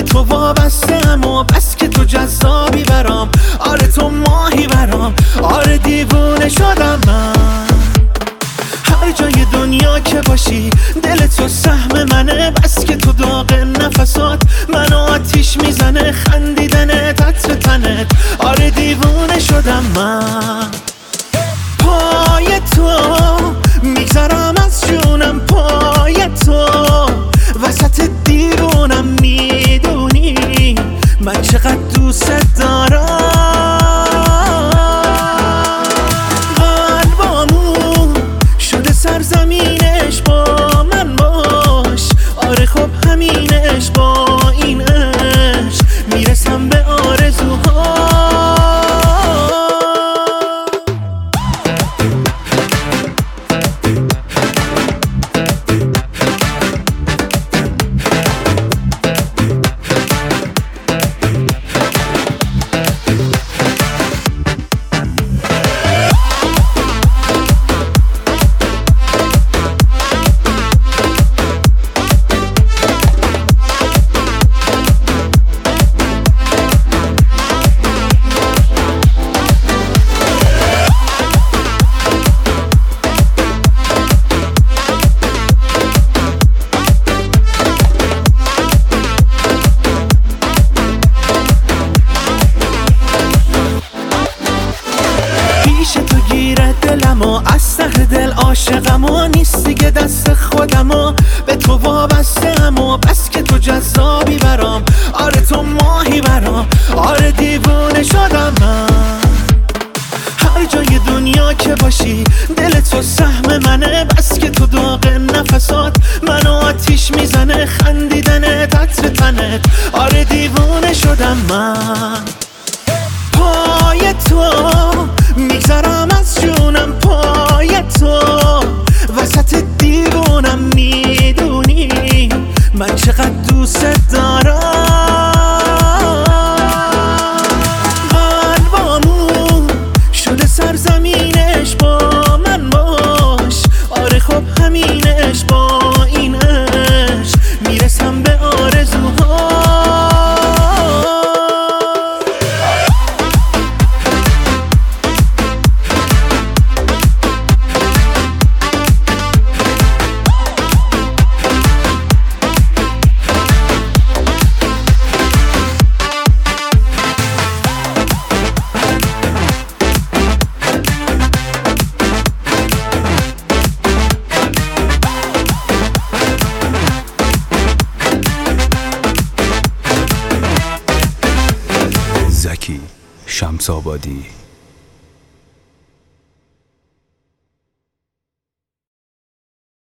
تو وابسته‌ام و بس که تو جذابی برام. آره تو ماهی برام، آره دیوونه شدم من. هر جای دنیا که باشی دل تو سهم منه، بس که تو داغ نفسات منو آتیش میزنه. خندیدنت عطر تنت، آره دیوونه شدم من. پای تو میگذرم از جونم، پای تو وسط دیوونم. میدونی من چقدر دوست دارم. قلبامون شده سرزمینش، با من باش. آره خب همینش، با این عشق میرسم به آرزوها. دلم و از ته دل عاشقم و نیست دیگه دست خودم و به تو وابسته‌ام و بس که تو جذابی برام. آره تو ماهی برام، آره دیوونه شدم من. هر جای دنیا که باشی دل تو سهم منه، بس که تو داغ نفسات منو آتیش میزنه. خندیدنت عطر تنت، آره دیوونه شدم من. پای تو میگذرم از جونم، پای تو وسط دیوونم. میدونی من چقدر دوست دارم. قلبامون شده سرزمینش، با من باش. آره خب همینش، با این عشق میرسم به آرزوها. زکی شمس‌آبادی.